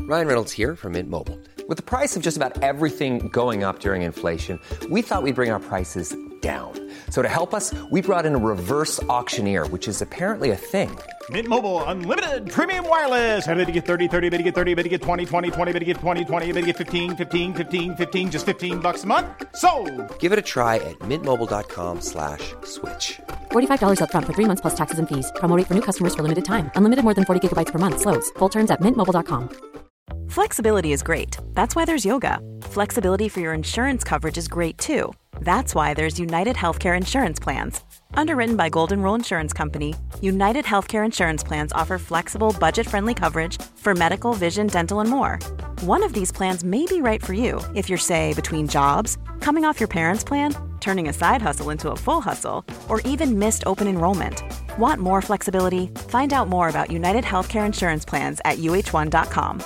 Ryan Reynolds here from Mint Mobile. With the price of just about everything going up during inflation, we thought we'd bring our prices down. So to help us, we brought in a reverse auctioneer, which is apparently a thing. Mint Mobile Unlimited Premium Wireless. How to get 30, 30, bit to get 30, bit to get 20, 20, 20, bit to get 20, 20, bit to get 15, 15, 15, 15, just $15 a month? Sold! Give it a try at mintmobile.com/switch. $45 up front for 3 months plus taxes and fees. Promo rate for new customers for limited time. Unlimited more than 40 gigabytes per month. Slows full terms at mintmobile.com. Flexibility is great. That's why there's yoga. Flexibility for your insurance coverage is great too. That's why there's United Healthcare Insurance Plans. Underwritten by Golden Rule Insurance Company, United Healthcare Insurance Plans offer flexible, budget-friendly coverage for medical, vision, dental, and more. One of these plans may be right for you if you're, say, between jobs, coming off your parents' plan, turning a side hustle into a full hustle, or even missed open enrollment. Want more flexibility? Find out more about United Healthcare Insurance Plans at uh1.com.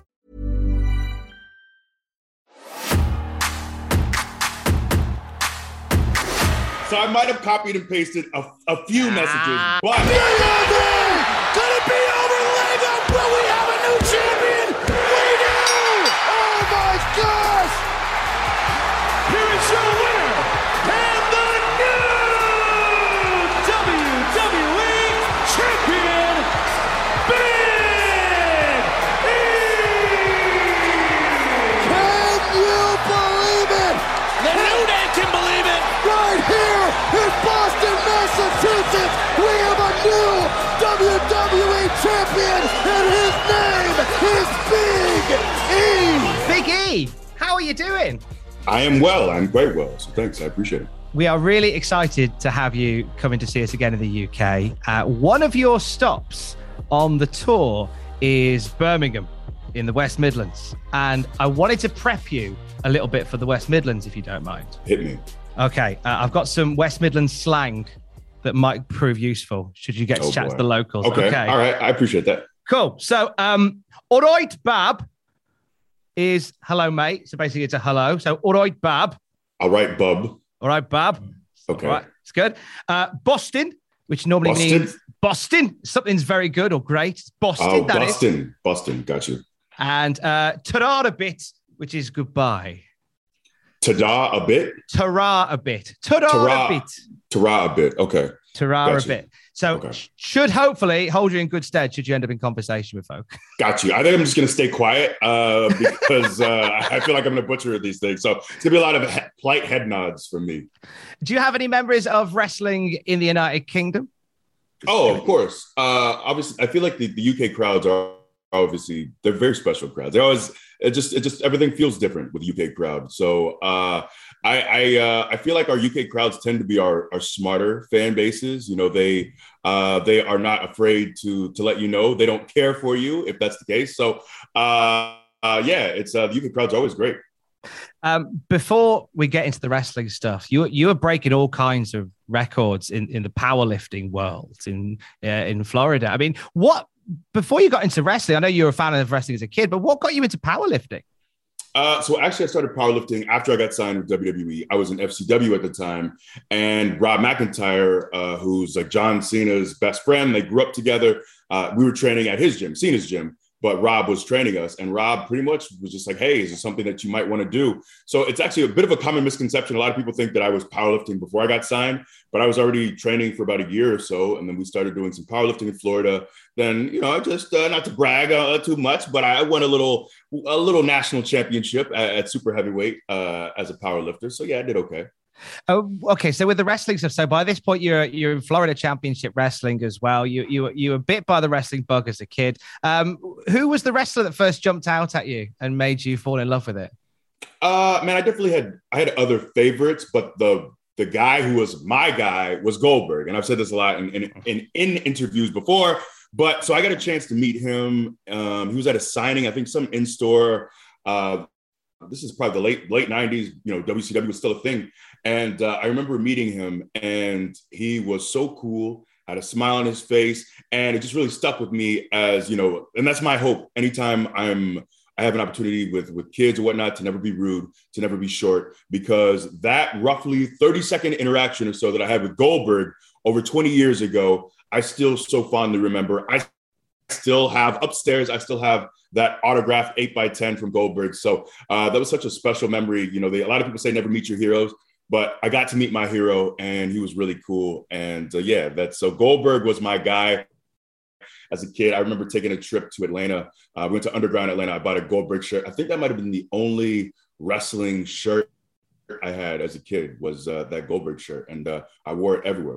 So I might have copied and pasted a few messages, but... Could it be over, Lego? Will we have a new champion? We do! Oh my gosh! Here is your winner, and the new WWE Champion, Big E! Can you believe it? The New Day can believe it! Right here in Boston, Massachusetts, we have a new WWE champion, and his name is Big E! Big E, how are you doing? I am well. I'm quite well. So thanks. I appreciate it. We are really excited to have you coming to see us again in the UK. One of your stops on the tour is Birmingham in the West Midlands. And I wanted to prep you a little bit for the West Midlands, if you don't mind. Hit me. Okay, I've got some West Midlands slang that might prove useful should you get to chat to the locals. Okay, all right, I appreciate that. Cool. So, all right, Bab is hello, mate. So basically it's a hello. So, all right, Bab. All right, bub. All right, Bab. Okay. All right, it's good. Boston, which normally means Boston. Something's very good or great. It's Boston. Oh, Boston. Boston, got you. And ta-ra a bit, which is goodbye. Ta-da a bit? Ta-ra a bit. Ta-ra a bit. Ta-ra a bit. Okay. Ta-ra a bit. So should hopefully hold you in good stead should you end up in conversation with folk. Got you. I think I'm just going to stay quiet because I feel like I'm going to butcher these things. So it's going to be a lot of polite head nods from me. Do you have any memories of wrestling in the United Kingdom? Oh, of course. Obviously, I feel like the UK crowds are obviously, they're very special crowds. They're always, it just everything feels different with the UK crowd. So I feel like our UK crowds tend to be our smarter fan bases. You know, they are not afraid to let you know they don't care for you if that's the case. So it's the UK crowd's always great. Before we get into the wrestling stuff, you were breaking all kinds of records in the powerlifting world in Florida. I mean, before you got into wrestling, I know you were a fan of wrestling as a kid, but what got you into powerlifting? So actually, I started powerlifting after I got signed with WWE. I was in FCW at the time, and Rob McIntyre, who's like John Cena's best friend, they grew up together. We were training at his gym, Cena's gym, but Rob was training us, and Rob pretty much was just like, "Hey, is this something that you might want to do?" So it's actually a bit of a common misconception. A lot of people think that I was powerlifting before I got signed, but I was already training for about a year or so, and then we started doing some powerlifting in Florida. Then, you know, just not to brag too much, but I won a little national championship at super heavyweight as a powerlifter. So yeah, I did okay. Okay, so with the wrestling stuff, so by this point you're in Florida Championship Wrestling as well. You were bit by the wrestling bug as a kid. Who was the wrestler that first jumped out at you and made you fall in love with it? Man, I definitely had other favorites, but the guy who was my guy was Goldberg, and I've said this a lot in interviews before. But so I got a chance to meet him. He was at a signing, I think, some in-store. This is probably the late 90s. You know, WCW was still a thing. And I remember meeting him, and he was so cool, had a smile on his face, and it just really stuck with me as, you know, and that's my hope. Anytime I have an opportunity with kids or whatnot, to never be rude, to never be short, because that roughly 30-second interaction or so that I had with Goldberg over 20 years ago, I still so fondly remember. I still have upstairs. I still have that autographed 8x10 from Goldberg. So that was such a special memory. You know, a lot of people say never meet your heroes, but I got to meet my hero, and he was really cool. And so Goldberg was my guy. As a kid, I remember taking a trip to Atlanta. We went to Underground Atlanta. I bought a Goldberg shirt. I think that might have been the only wrestling shirt I had as a kid was that Goldberg shirt, and I wore it everywhere.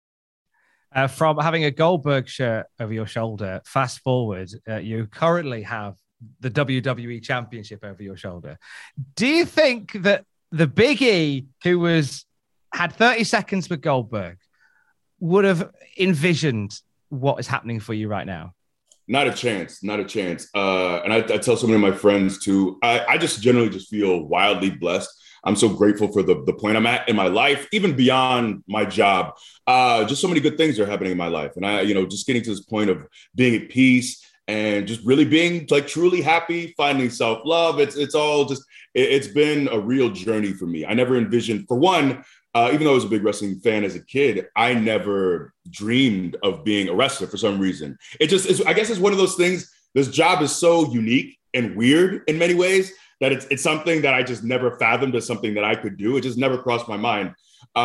From having a Goldberg shirt over your shoulder, fast forward, you currently have the WWE Championship over your shoulder. Do you think that the Big E, who had 30 seconds with Goldberg, would have envisioned what is happening for you right now? Not a chance. And I tell so many of my friends too, I just generally just feel wildly blessed. I'm so grateful for the point I'm at in my life, even beyond my job. Just so many good things are happening in my life. And just getting to this point of being at peace and just really being like truly happy, finding self-love. It's been a real journey for me. I never envisioned, for one, even though I was a big wrestling fan as a kid, I never dreamed of being a wrestler for some reason. I guess it's one of those things. This job is so unique and weird in many ways that it's something that I just never fathomed as something that I could do. It just never crossed my mind.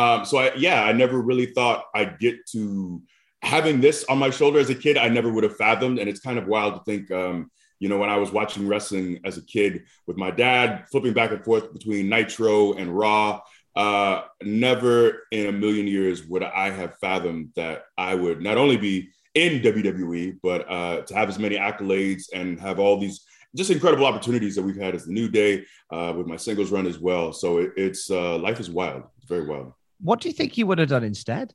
I never really thought I'd get to having this on my shoulder as a kid. I never would have fathomed. And it's kind of wild to think, when I was watching wrestling as a kid with my dad, flipping back and forth between Nitro and Raw, never in a million years would I have fathomed that I would not only be in WWE, but to have as many accolades and have all these just incredible opportunities that we've had as the New Day with my singles run as well. So it's life is wild. It's very wild. What do you think you would have done instead?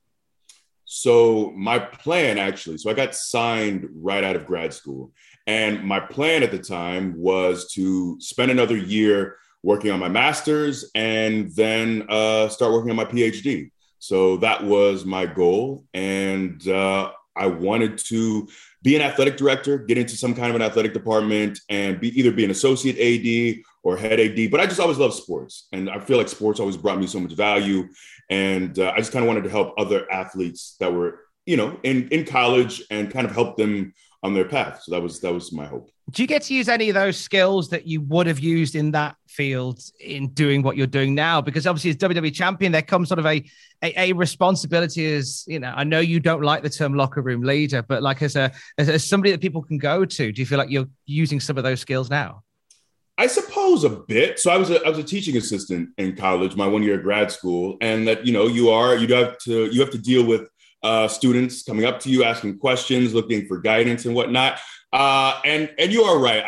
So my plan I got signed right out of grad school. And my plan at the time was to spend another year working on my master's and then start working on my PhD. So that was my goal. And I wanted to be an athletic director, get into some kind of an athletic department and either be an associate AD or head AD. But I just always loved sports. And I feel like sports always brought me so much value. And I just kind of wanted to help other athletes that were, in college and kind of help them on their path. So that was my hope. Do you get to use any of those skills that you would have used in that field in doing what you're doing now? Because obviously as WWE champion, there comes sort of a responsibility as, I know you don't like the term locker room leader, but like as somebody that people can go to, do you feel like you're using some of those skills now? I suppose a bit. So I was a teaching assistant in college, my 1 year of grad school. And that, you have to deal with students coming up to you, asking questions, looking for guidance and whatnot. And you are right.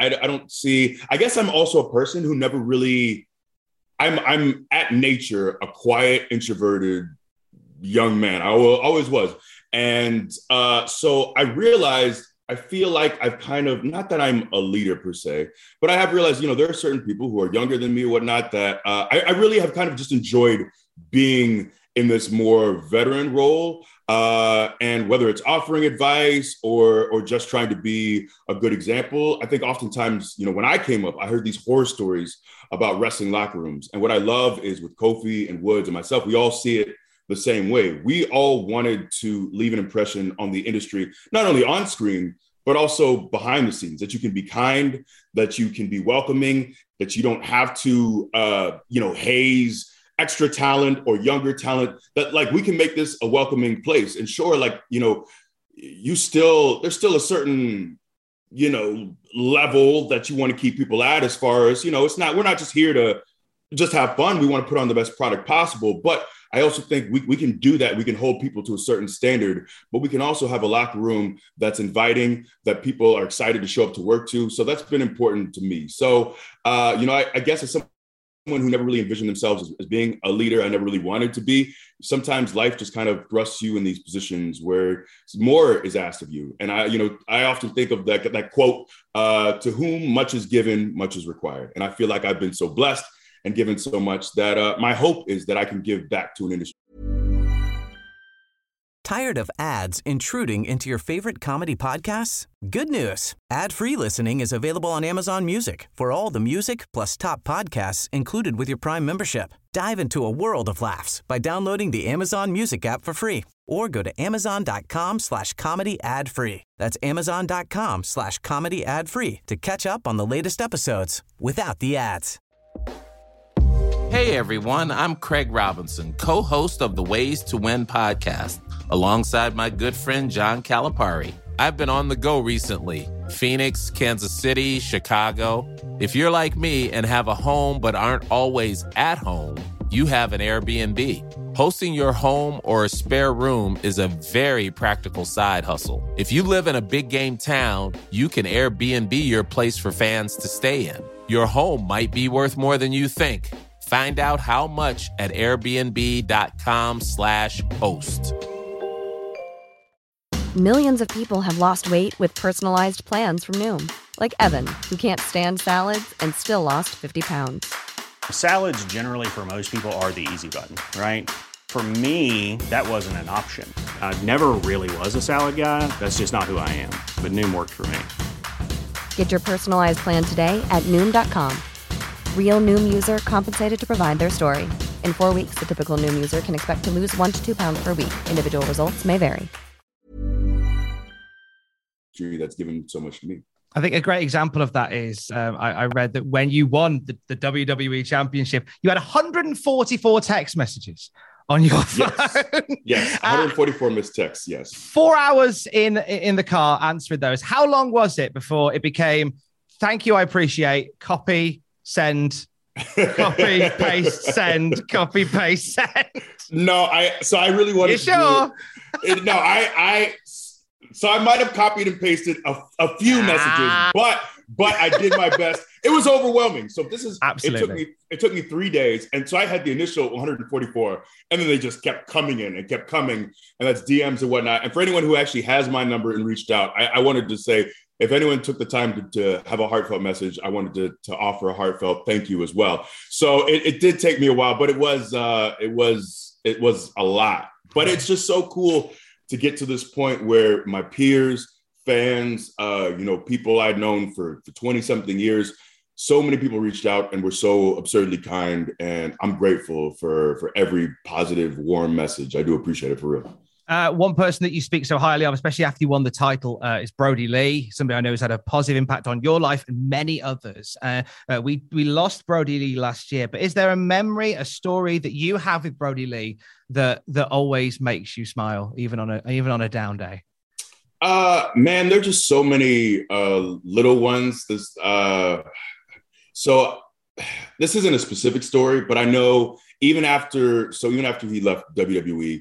I guess I'm also a person who never really, I'm at nature, a quiet, introverted young man. I always was. And so I realized, I feel like I've kind of, not that I'm a leader per se, but I have realized, there are certain people who are younger than me or whatnot that I really have kind of just enjoyed being in this more veteran role. And whether it's offering advice or just trying to be a good example, I think oftentimes, when I came up, I heard these horror stories about wrestling locker rooms. And what I love is with Kofi and Woods and myself, we all see it the same way. We all wanted to leave an impression on the industry, not only on screen, but also behind the scenes, that you can be kind, that you can be welcoming, that you don't have to, haze extra talent or younger talent, that like we can make this a welcoming place. And sure, there's still a certain, level that you want to keep people at as far as, we're not just here to just have fun. We want to put on the best product possible. But I also think we can do that. We can hold people to a certain standard, but we can also have a locker room that's inviting, that people are excited to show up to work to. So that's been important to me. So, I guess as someone who never really envisioned themselves as being a leader, I never really wanted to be. Sometimes life just kind of thrusts you in these positions where more is asked of you. And I often think of that quote, to whom much is given, much is required. And I feel like I've been so blessed and given so much that my hope is that I can give back to an industry. Tired of ads intruding into your favorite comedy podcasts? Good news. Ad-free listening is available on Amazon Music for all the music plus top podcasts included with your Prime membership. Dive into a world of laughs by downloading the Amazon Music app for free or go to amazon.com/comedy ad free. That's amazon.com/comedy ad free to catch up on the latest episodes without the ads. Hey everyone, I'm Craig Robinson, co-host of the Ways to Win podcast, alongside my good friend John Calipari. I've been on the go recently. Phoenix, Kansas City, Chicago. If you're like me and have a home but aren't always at home, you have an Airbnb. Hosting your home or a spare room is a very practical side hustle. If you live in a big game town, you can Airbnb your place for fans to stay in. Your home might be worth more than you think. Find out how much at airbnb.com/host. Millions of people have lost weight with personalized plans from Noom. Like Evan, who can't stand salads and still lost 50 pounds. Salads generally for most people are the easy button, right? For me, that wasn't an option. I never really was a salad guy. That's just not who I am. But Noom worked for me. Get your personalized plan today at Noom.com. Real Noom user compensated to provide their story. In 4 weeks, the typical Noom user can expect to lose 1 to 2 pounds per week. Individual results may vary. That's given so much to me. I think a great example of that is I read that when you won the WWE Championship, you had 144 text messages on your phone. Yes, 144 missed texts, yes. 4 hours in the car answering those. How long was it before it became, thank you, I appreciate, copy, send, copy, paste, send, copy, paste, send? No, I really wanted you sure? So I might have copied and pasted a few messages, but I did my best. It was overwhelming. So this is absolutely. It took me 3 days, and so I had the initial 144, and then they just kept coming in and kept coming, and that's DMs and whatnot. And for anyone who actually has my number and reached out, I wanted to say, if anyone took the time to have a heartfelt message, I wanted to offer a heartfelt thank you as well. So it did take me a while, but it was a lot. But it's just so cool to get to this point where my peers, fans, people I'd known for 20 something years, so many people reached out and were so absurdly kind. And I'm grateful for every positive, warm message. I do appreciate it for real. One person that you speak so highly of, especially after you won the title, is Brody Lee, somebody I know has had a positive impact on your life and many others. We lost Brody Lee last year, but is there a memory, a story that you have with Brody Lee that always makes you smile, even on a down day? Man, there's just so many little ones. So this isn't a specific story, but I know even after he left WWE,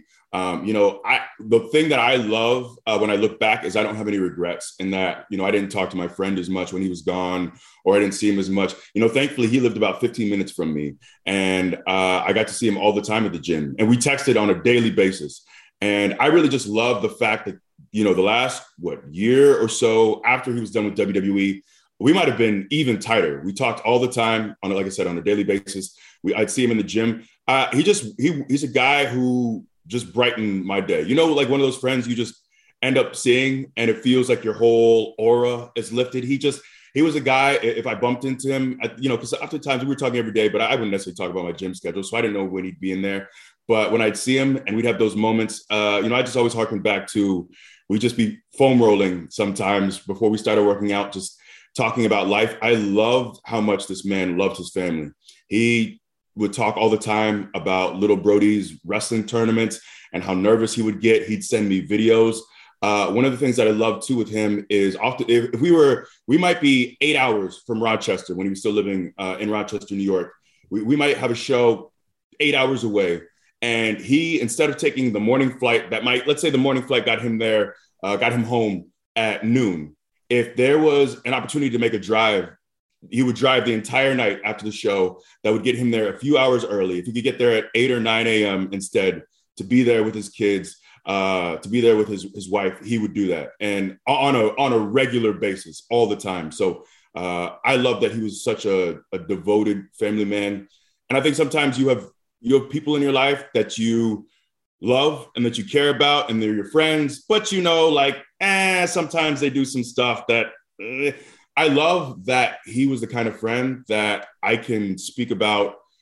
the thing that I love when I look back is I don't have any regrets in that, I didn't talk to my friend as much when he was gone, or I didn't see him as much. Thankfully he lived about 15 minutes from me, and I got to see him all the time at the gym, and we texted on a daily basis. And I really just love the fact that, the last year or so after he was done with WWE, we might have been even tighter. We talked all the time like I said, on a daily basis. I'd see him in the gym. He's a guy who just brightened my day. Like one of those friends you just end up seeing and it feels like your whole aura is lifted. He was a guy, if I bumped into him, because oftentimes we were talking every day, but I wouldn't necessarily talk about my gym schedule. So I didn't know when he'd be in there. But when I'd see him and we'd have those moments, I just always harken back to, we'd just be foam rolling sometimes before we started working out, just talking about life. I loved how much this man loved his family. He would talk all the time about little Brody's wrestling tournaments and how nervous he would get. He'd send me videos. One of the things that I love too with him is often if we might be 8 hours from Rochester when he was still living in Rochester, New York. We might have a show 8 hours away. And he, instead of taking the morning flight let's say the morning flight got him there, got him home at noon. If there was an opportunity to make a drive, he would drive the entire night after the show. That would get him there a few hours early. If he could get there at 8 or 9 a.m. instead, to be there with his kids, to be there with his wife, he would do that. And on a regular basis, all the time. So I love that he was such a devoted family man. And I think sometimes you have people in your life that you love and that you care about, and they're your friends, but sometimes they do some stuff that I love that he was the kind of friend that I can speak about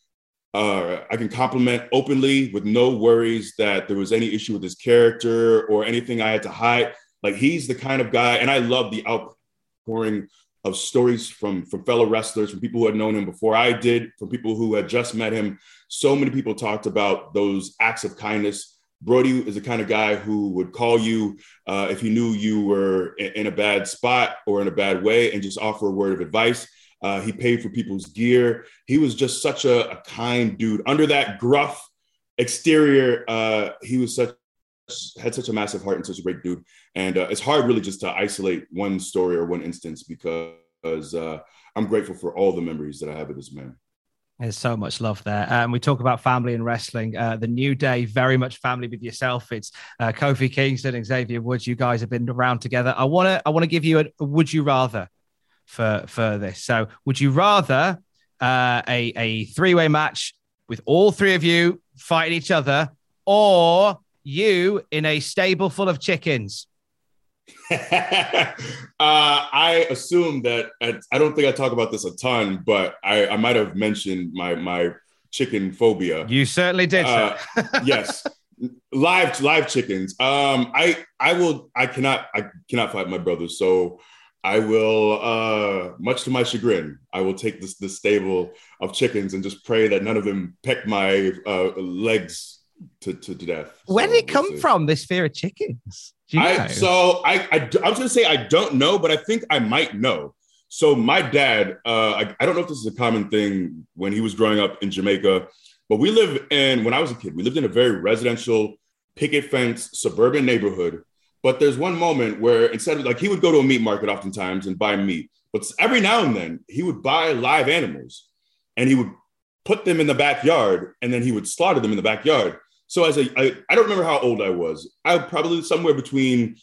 I can compliment openly with no worries that there was any issue with his character or anything I had to hide. Like, he's the kind of guy, and I love the outpouring of stories from fellow wrestlers, from people who had known him before I did, from people who had just met him. So many people talked about those acts of kindness. Brody is the kind of guy who would call you if he knew you were in a bad spot or in a bad way and just offer a word of advice. He paid for people's gear. He was just such a kind dude. Under that gruff exterior, he was had such a massive heart and such a great dude. And it's hard really just to isolate one story or one instance because I'm grateful for all the memories that I have of this man. There's so much love there. We talk about family in wrestling. The New Day, very much family with yourself. It's Kofi Kingston and Xavier Woods. You guys have been around together. I want to give you a would you rather for this. So would you rather a three-way match with all three of you fighting each other, or you in a stable full of chickens? I assume that I don't think I talk about this a ton, but I might have mentioned my chicken phobia. You certainly did. Yes, live chickens. I cannot fight my brothers, so I will, much to my chagrin, I will take the stable of chickens and just pray that none of them peck my legs to death. Where did it come from, this fear of chickens? I was going to say I don't know, but I think I might know. So my dad, I don't know if this is a common thing when he was growing up in Jamaica, but when I was a kid, we lived in a very residential, picket fence, suburban neighborhood. But there's one moment where instead of, like, he would go to a meat market oftentimes and buy meat, but every now and then he would buy live animals and he would put them in the backyard and then he would slaughter them in the backyard. So I don't remember how old I was. I was probably somewhere between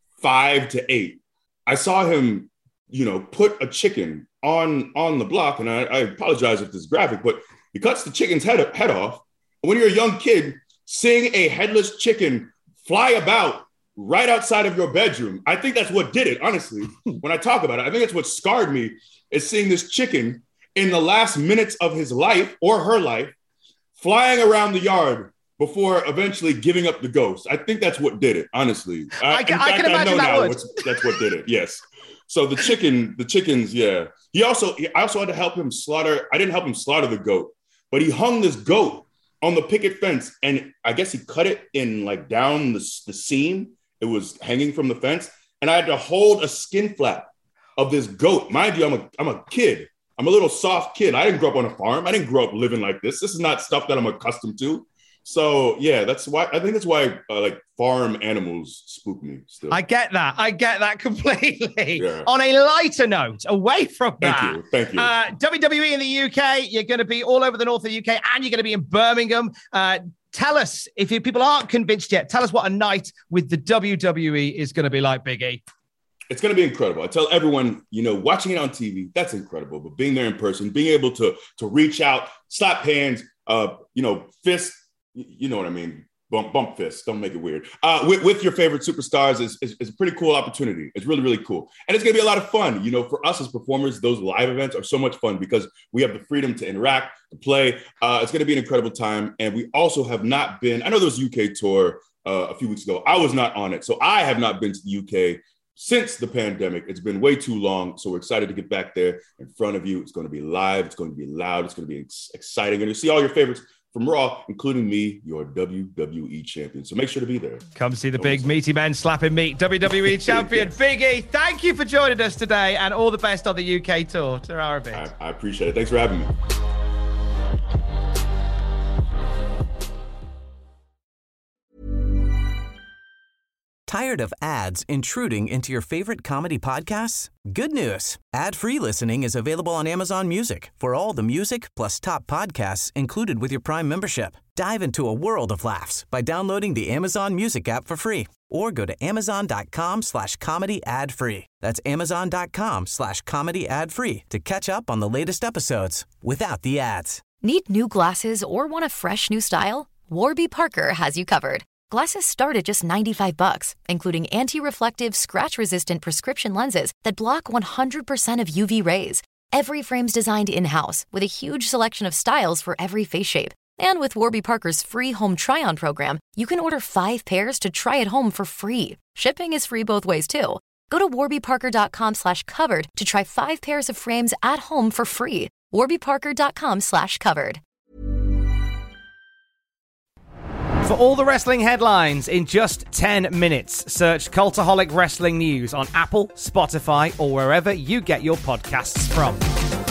5 to 8. I saw him, put a chicken on the block, and I apologize if this is graphic, but he cuts the chicken's head off. And when you're a young kid, seeing a headless chicken fly about right outside of your bedroom, I think that's what did it, honestly. When I talk about it, I think that's what scarred me, is seeing this chicken in the last minutes of his life or her life flying around the yard before eventually giving up the ghost. I think that's what did it, honestly. I can imagine that's what did it. Yes. So the chickens, yeah. I also had to help him slaughter. I didn't help him slaughter the goat, but he hung this goat on the picket fence, and I guess he cut it in, like, down the seam. It was hanging from the fence, and I had to hold a skin flap of this goat. Mind you, I'm a kid. I'm a little soft kid. I didn't grow up on a farm. I didn't grow up living like this. This is not stuff that I'm accustomed to. So yeah, that's why like farm animals spook me still. I get that completely. Yeah. On a lighter note, away from that. Thank you. WWE in the UK, you're going to be all over the north of the UK, and you're going to be in Birmingham. Tell us, if people aren't convinced yet, tell us what a night with the WWE is going to be like, Big E. It's going to be incredible. I tell everyone, watching it on TV, that's incredible. But being there in person, being able to reach out, slap hands, fist, you know what I mean? Bump fists. Don't make it weird. With your favorite superstars is a pretty cool opportunity. It's really, really cool. And it's going to be a lot of fun. For us as performers, those live events are so much fun because we have the freedom to interact, to play. It's going to be an incredible time. And we also have not been, I know there was a UK tour a few weeks ago. I was not on it. So I have not been to the UK since the pandemic. It's been way too long. So we're excited to get back there in front of you. It's going to be live. It's going to be loud. It's going to be exciting. And you'll see all your favorites from Raw, including me, your WWE champion. So make sure to be there. Come see the big meaty men slapping meat. WWE champion, yes. Big E, thank you for joining us today, and all the best on the UK tour. Ta-ra, bit. I appreciate it. Thanks for having me. Tired of ads intruding into your favorite comedy podcasts? Good news. Ad-free listening is available on Amazon Music for all the music plus top podcasts included with your Prime membership. Dive into a world of laughs by downloading the Amazon Music app for free or go to amazon.com/comedy ad-free. That's amazon.com/comedy ad-free to catch up on the latest episodes without the ads. Need new glasses or want a fresh new style? Warby Parker has you covered. Glasses start at just $95, including anti-reflective, scratch-resistant prescription lenses that block 100% of UV rays. Every frame's designed in-house with a huge selection of styles for every face shape. And with Warby Parker's free home try-on program, you can order 5 pairs to try at home for free. Shipping is free both ways, too. Go to warbyparker.com/covered to try 5 pairs of frames at home for free. warbyparker.com/covered. For all the wrestling headlines in just 10 minutes, search Cultaholic Wrestling News on Apple, Spotify, or wherever you get your podcasts from.